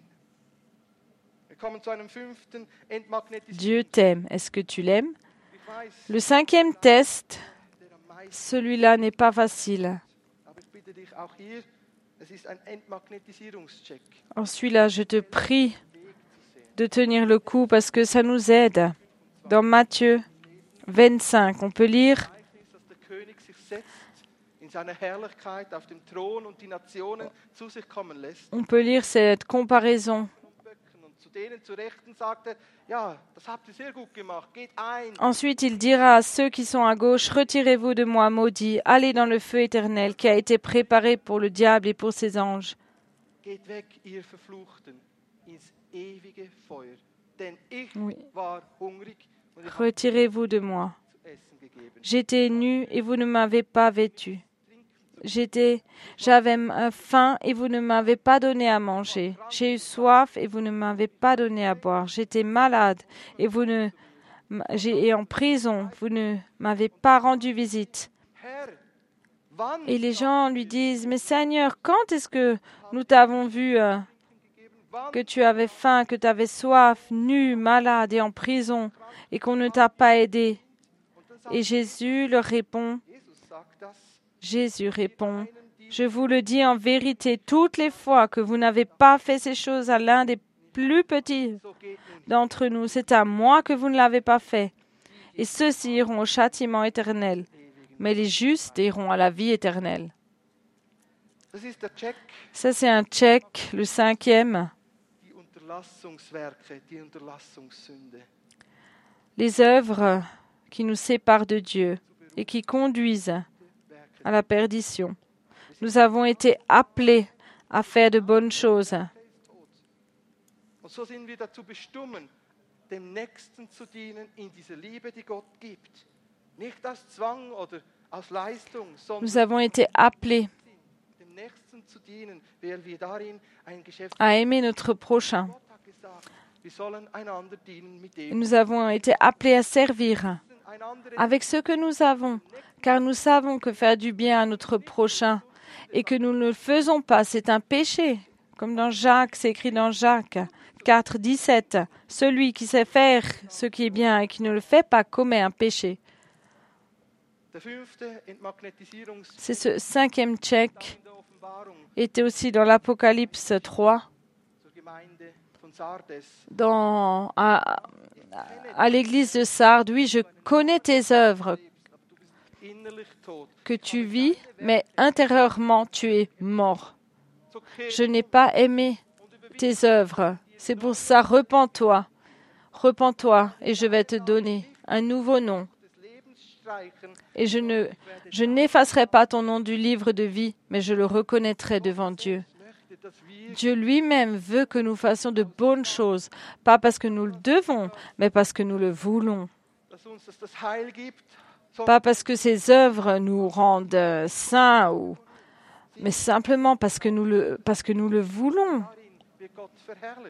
Wir kommen zu einem fünften Entmagnetisierung. Dieu t'aime. Est-ce que tu l'aimes? Ich weiß, Le cinquième test, der am meisten, celui-là n'est pas facile. aber ich bitte dich auch hier, es ist ein Entmagnetisierungscheck. En celui-là, je te prie de tenir le coup parce que ça nous aide. Dans Matthieu vingt-cinq, on peut lire Gleichnis, dass der König sich setzt in seiner Herrlichkeit auf dem Thron und die Nationen zu sich kommen lässt. On peut lire cette comparaison. Und zu denen zu Rechten sagt er, ja, das habt ihr sehr gut gemacht, geht ein. Ensuite, il dira à ceux qui sont à gauche, retirez-vous de moi, maudits, allez dans le feu éternel qui a été préparé pour le diable et pour ses anges. Geht weg, ihr Verfluchten, ins ewige Feuer. Denn ich Oui. war hungrig und ich habe Retirez-vous de moi. zu essen gegeben. J'étais nu et vous ne m'avez pas vêtu. J'étais, j'avais euh, faim et vous ne m'avez pas donné à manger. J'ai eu soif et vous ne m'avez pas donné à boire. J'étais malade et vous ne, j'ai et en prison, vous ne m'avez pas rendu visite. Herr, wann Et les gens lui disent, mais Seigneur, quand est-ce que nous t'avons vu euh, gegeben, wann que tu avais faim, que tu avais soif, nu, malade et en prison, et qu'on ne t'a pas aidé? Et Jésus leur répond, Jesus sagt das, Jésus répond, je vous le dis en vérité, toutes les fois que vous n'avez pas fait ces choses à l'un des plus petits so geht nun d'entre nous, c'est à moi que vous ne l'avez pas fait. Et ceux-ci iront au châtiment éternel, mais les justes iront à la vie éternelle. Das ist der Check, Ça, c'est un check, le cinquième. die Unterlassungswerke, die Unterlassungssünde. Les œuvres qui nous séparent de Dieu et qui conduisent à la perdition. Nous avons été appelés à faire de bonnes choses. Und so sind wir dazu bestimmt, dem Nächsten zu dienen in dieser Liebe, die Gott gibt. Nicht aus Zwang oder aus Leistung, sondern Nous avons été appelés dem Nächsten zu dienen, weil wir darin ein Geschäft à aimer notre prochain. Gott hat gesagt, wir sollen einander dienen mit Et dem, nous avons été appelés à servir einander avec ce que nous avons, car nous savons que faire du bien à notre prochain et que nous ne le faisons pas, c'est un péché. Comme dans Jacques, c'est écrit dans Jacques quatre, dix-sept. Celui qui sait faire ce qui est bien et qui ne le fait pas commet un péché. Der fünfte Entmagnetisierungs C'est ce cinquième check in der Offenbarung était aussi dans l'Apocalypse trois, zur Gemeinde von Sardes. dans, à, à l'église de Sardes. Oui, je connais tes œuvres, Innerlich tot. que tu vis, mais intérieurement tu es mort. So kehrt Je n'ai pas aimé tes œuvres. C'est pour ça, repens-toi. Repens-toi et je vais te donner un nouveau nom. des Lebens streichen. Et je ne, je n'effacerai pas ton nom du livre de vie, mais je le reconnaîtrai devant Dieu. Möchte, dass wir Dieu lui-même veut que nous fassions de bonnes choses, pas parce que nous le devons, mais parce que nous le voulons. dass uns das, das Heil gibt, sondern Pas parce que ces œuvres nous rendent euh, saints, ou, mais simplement parce que nous le, parce que nous le voulons. darin wird Gott verherrlicht.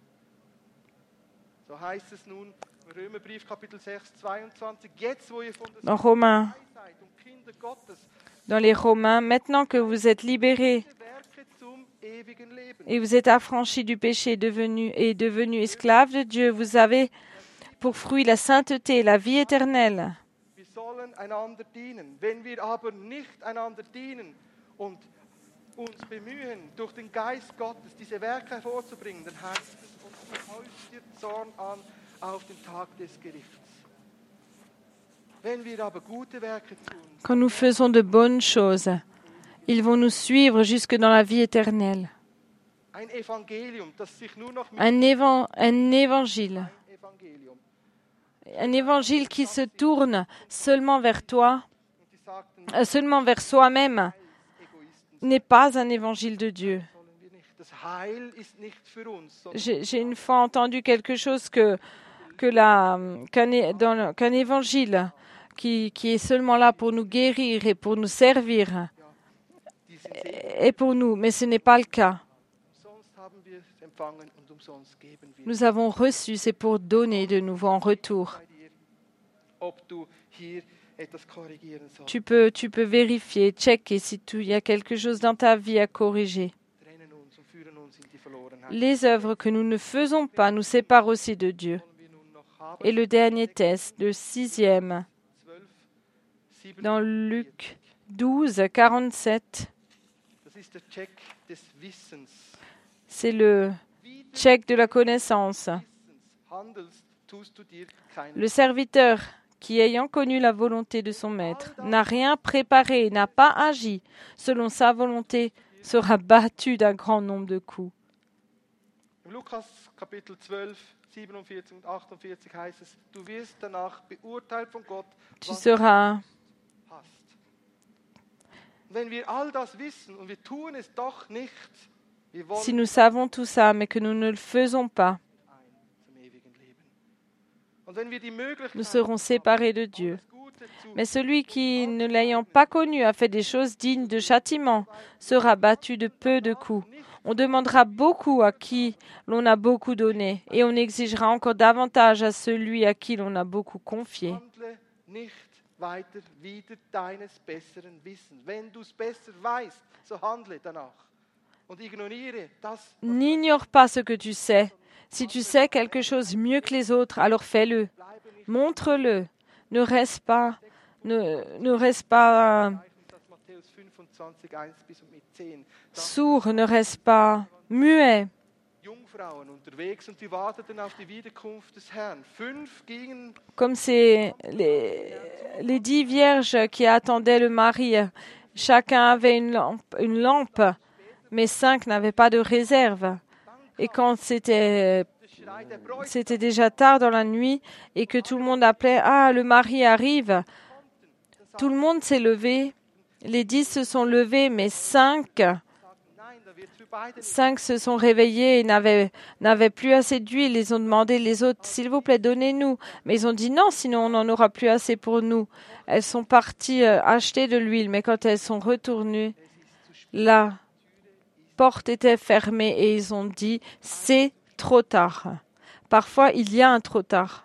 So heißt es nun im Römerbrief Kapitel sechs, zweiundzwanzig, jetzt wo ihr von der Dans Romains, Sünde seid und Kinder Gottes, dans les Romains, maintenant que vous êtes libérés Werke zum ewigen Leben. et vous êtes affranchis du péché devenu, et devenus esclaves de Dieu, vous avez pour fruit la sainteté et la vie éternelle. Wir sollen einander dienen. Wenn wir aber nicht einander dienen und uns bemühen, durch den Geist Gottes diese Werke hervorzubringen, dann heißt es, uns häuft der Zorn an auf den Tag des Gerichts. Wenn wir aber gute Werke tun, Quand nous faisons de bonnes choses, ils vont nous suivre jusque dans la vie éternelle. ein Evangelium, das sich nur noch mit Un, évan- un évangile, Evangelium. un évangile qui se tourne seulement vers toi Und die euh, seulement vers soi-même n'est pas un évangile de Dieu. J'ai, j'ai une fois entendu quelque chose que, que la, qu'un, é- dans le- qu'un évangile qui, qui est seulement là pour nous guérir et pour nous servir est pour nous, mais ce n'est pas le cas. Nous avons reçu, c'est pour donner de nouveau en retour. Tu peux, tu peux vérifier, checker si il y a quelque chose dans ta vie à corriger. Les œuvres que nous ne faisons pas nous séparent aussi de Dieu. Et le dernier test, le sixième, dans Luc douze, quarante-sept, c'est le check de la connaissance. Le serviteur qui, ayant connu la volonté de son maître, n'a rien préparé, n'a pas agi selon sa volonté, sera battu d'un grand nombre de coups. Lukas Kapitel zwölf, siebenundvierzig und achtundvierzig heißt es, du wirst danach beurteilt von Gott, Tu was seras, du hast. Wenn wir all das wissen und wir tun es doch nicht, wir wollen si nous savons tout ça, mais que nous ne le faisons pas, ein zum ewigen Leben. Und wenn wir die Möglichkeit nous serons séparés de Dieu. Mais celui qui, ne l'ayant pas connu, a fait des choses dignes de châtiment, sera battu de peu de coups. On demandera beaucoup à qui l'on a beaucoup donné, et on exigera encore davantage à celui à qui l'on a beaucoup confié. handle nicht weiter wider deines besseren Wissens. Wenn du es besser weißt, so handle danach. Und ignoriere das. N'ignore pas ce que tu sais. Si tu sais quelque chose mieux que les autres, alors fais-le. Montre-le. Ne reste pas, ne, ne reste pas Das Matthäus fünfundzwanzig, eins bis und mit zehn. Da sourd, ne reste pas muet. Jungfrauen unterwegs und die warteten auf die Wiederkunft des Herrn. Fünf gingen Comme c'est les, les dix vierges qui attendaient le mari. Chacun avait une lampe, une lampe, mais cinq n'avaient pas de réserve. Et quand c'était, Schrei der Bräutigam. c'était déjà tard dans la nuit et que tout le monde appelait « Ah, le mari arrive !» Tout le monde s'est levé. Les dix se sont levés, mais cinq, Nein, da wird für beide cinq se sont réveillés et n'avaient, n'avaient plus assez d'huile. Ils ont demandé les autres « S'il vous plaît, donnez-nous !» Mais ils ont dit « Non, sinon on n'en aura plus assez pour nous. » Elles sont parties euh, acheter de l'huile, mais quand elles sont retournées, la porte était fermée et ils ont dit « C'est trop tard. » Parfois, il y a un trop tard.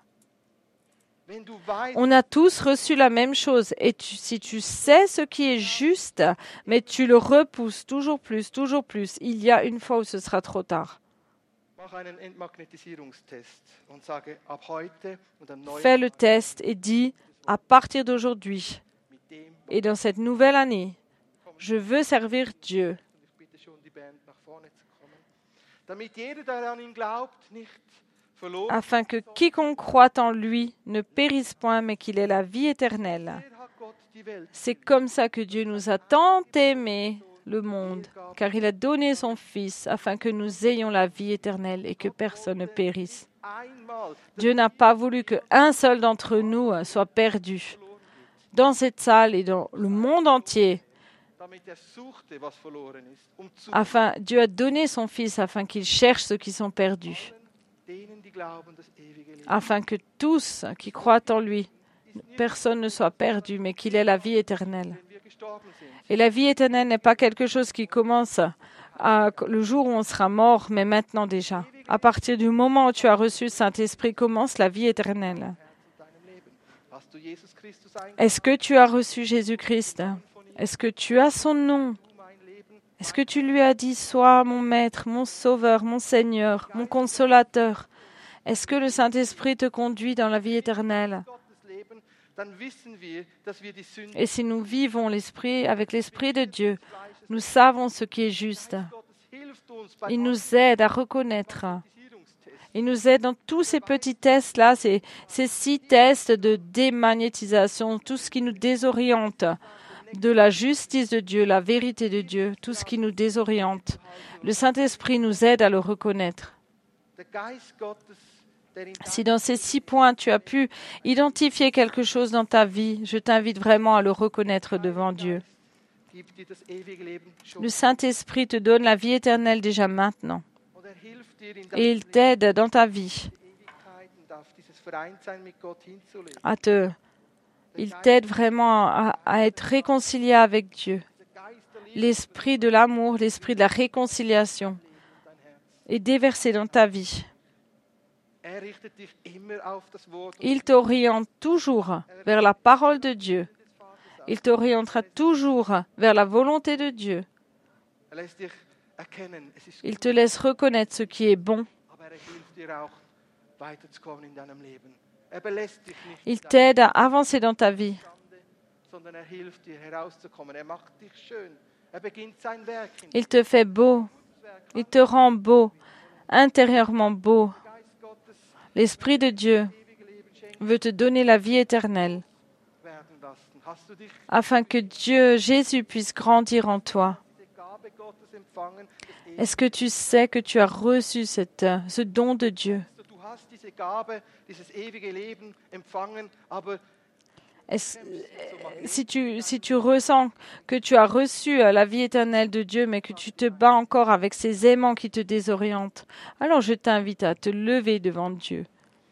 Wenn du weißt, On a tous reçu la même chose. Et tu- si tu sais ce qui est juste, mais tu le repousses toujours plus, toujours plus, il y a une fois où ce sera trop tard. mach einen Entmagnetisierungstest und sage ab heute und am neuen Fais le test et dis, à partir d'aujourd'hui mit dem. et dans cette nouvelle année, je veux servir Dieu. Ich bitte schon die Band nach vorne zu kommen. Damit jeder, der an ihn glaubt, nicht verloren Afin que quiconque croit en lui ne périsse point, mais qu'il ait la vie éternelle. Wer hat Gott die Welt C'est comme ça que Dieu nous a tant aimé le monde, car il a donné son Fils afin que nous ayons la vie éternelle et que personne ne périsse. einmal Dieu n'a pas voulu qu'un seul d'entre nous soit perdu. Dans cette salle et dans le monde entier, damit er suchte, was verloren ist, um zu afin, Dieu a donné son Fils afin qu'il cherche ceux qui sont perdus, denen, die glauben, das ewige Leben. afin que tous qui croient en lui, personne ne soit perdu, mais qu'il ait la vie éternelle. Wenn wir gestorben sind, Et la vie éternelle n'est pas quelque chose qui commence à- le jour où on sera mort, mais maintenant déjà. À partir du moment où tu as reçu le Saint-Esprit, commence la vie éternelle. Herz in deinem Leben. Hast du Jesus Christus eingeladen, Est-ce que tu as reçu Jésus-Christ? Est-ce que tu as son nom? mein Leben? Est-ce que tu lui as dit, sois mon maître, mon sauveur, mon Seigneur, mon consolateur? Est-ce que le Saint-Esprit te conduit dans la vie éternelle? Gottes Leben, dann wissen wir, dass wir die Sünde Et si nous vivons l'esprit avec l'Esprit de Dieu, nous savons ce qui est juste. Gottes hilft uns bei Il nous aide à reconnaître. Magnetisierungstests. Il nous aide dans tous ces petits tests-là, ces, ces six tests de démagnétisation, tout ce qui nous désoriente de la justice de Dieu, la vérité de Dieu, tout ce qui nous désoriente. Le Saint-Esprit nous aide à le reconnaître. Der Geist Gottes Si dans ces six points, tu as pu identifier quelque chose dans ta vie, je t'invite vraiment à le reconnaître devant Dieu. Le Saint-Esprit te donne la vie éternelle déjà maintenant. Et il t'aide dans ta vie à te... Il t'aide vraiment à, à être réconcilié avec Dieu. L'esprit de l'amour, l'esprit de la réconciliation est déversé dans ta vie. Il t'oriente toujours vers la parole de Dieu. Il t'orientera toujours vers la volonté de Dieu. Il te laisse reconnaître ce qui est bon. Il t'aide à avancer dans ta vie. Il te fait beau. Il te rend beau, intérieurement beau. L'Esprit de Dieu veut te donner la vie éternelle afin que Dieu, Jésus, puisse grandir en toi. Est-ce que tu sais que tu as reçu cette, ce don de Dieu? Est-ce, si, tu, si tu ressens que tu as reçu la vie éternelle de Dieu, mais que tu te bats encore avec ces aimants qui te désorientent, alors je t'invite à te lever devant Dieu.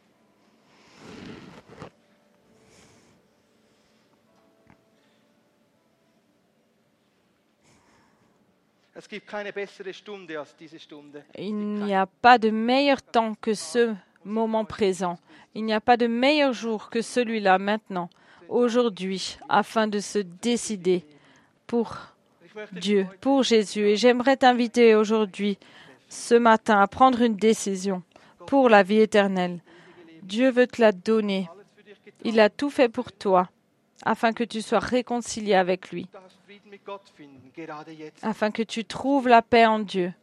Il n'y a pas de meilleur temps que ce moment présent. Il n'y a pas de meilleur jour que celui-là maintenant, aujourd'hui, afin de se décider pour Dieu, pour Jésus. Et j'aimerais t'inviter aujourd'hui, ce matin, à prendre une décision pour la vie éternelle. Dieu veut te la donner. Il a tout fait pour toi, afin que tu sois réconcilié avec lui, afin que tu trouves la paix en Dieu.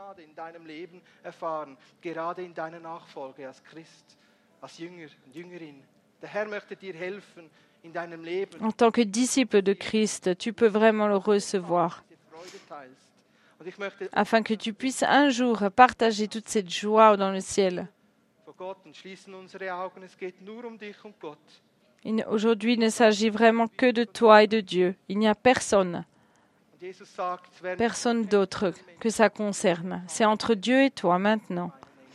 En tant que disciple de Christ, tu peux vraiment le recevoir, afin que tu puisses un jour partager toute cette joie dans le ciel. Aujourd'hui, il ne s'agit vraiment que de toi et de Dieu. Il n'y a personne, personne d'autre que ça concerne. C'est entre Dieu et toi maintenant.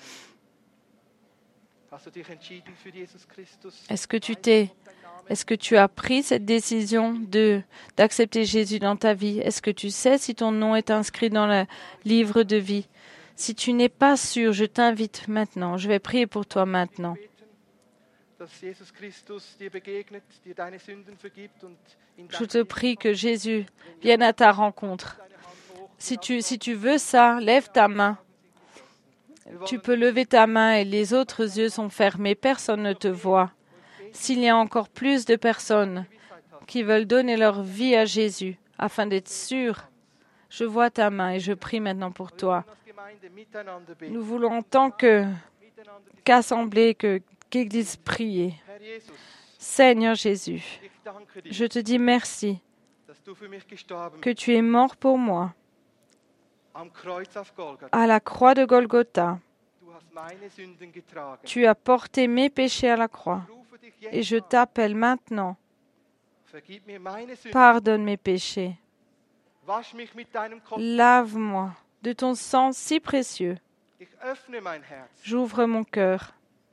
Est-ce que tu t'es, est-ce que tu as pris cette décision de d'accepter Jésus dans ta vie? Est-ce que tu sais si ton nom est inscrit dans le livre de vie? Si tu n'es pas sûr, je t'invite maintenant. Je vais prier pour toi maintenant. Je te prie que Jésus vienne à ta rencontre. Si tu, si tu veux ça, lève ta main. Tu peux lever ta main et les autres yeux sont fermés. Personne ne te voit. S'il y a encore plus de personnes qui veulent donner leur vie à Jésus afin d'être sûrs, je vois ta main et je prie maintenant pour toi. Nous voulons en tant que, qu'assemblée, que, qu'Église prier. Seigneur Jésus, je te dis merci que tu es mort pour moi à la croix de Golgotha. Tu as porté mes péchés à la croix et je t'appelle maintenant. Pardonne mes péchés. Lave-moi de ton sang si précieux. J'ouvre mon cœur.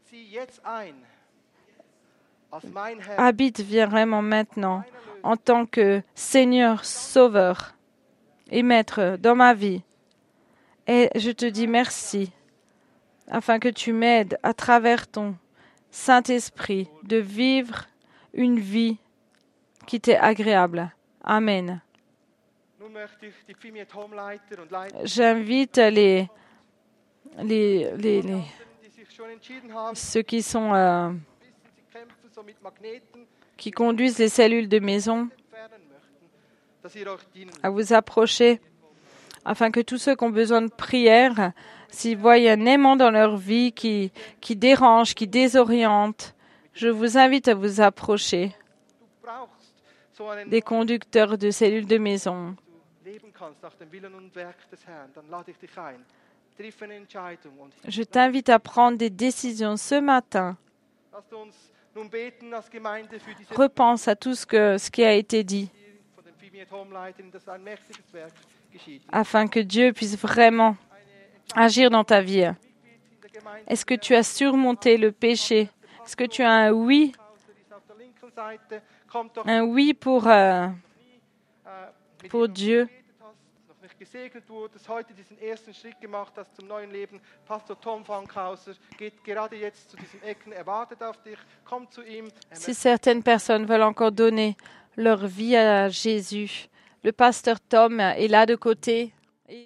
Habite vraiment maintenant en tant que Seigneur, Sauveur et Maître dans ma vie. Et je te dis merci, afin que tu m'aides à travers ton Saint-Esprit de vivre une vie qui t'est agréable. Amen. J'invite les, les, les, les ceux qui sont euh, qui conduisent les cellules de maison à vous approcher, afin que tous ceux qui ont besoin de prière, s'ils voient un aimant dans leur vie qui, qui dérange, qui désoriente, je vous invite à vous approcher des conducteurs de cellules de maison. triff eine Entscheidung. Und Je t'invite à prendre des décisions ce matin. lasst uns nun beten als Gemeinde für diese Repense à tout ce, que, ce qui a été dit, von den Fimi at Home Leitern, dass ein mächtiges Werk geschieht. afin que Dieu puisse vraiment agir dans ta vie. Mitglied in der Gemeinde, Est-ce que tu as surmonté le péché? Est-ce que tu as un oui, der ist auf der linken Seite, kommt doch un oui pour, euh, äh, mit pour ihm Dieu? gebetet hast, noch nicht gesegnet wurdest, heute diesen ersten Schritt gemacht hast zum neuen Leben. Pastor Tom Fankhauser geht gerade jetzt zu diesen Ecken, er wartet auf dich, komm zu ihm. Er Si certaines personnes veulent encore donner leur vie à Jésus, le pasteur Tom est là de côté.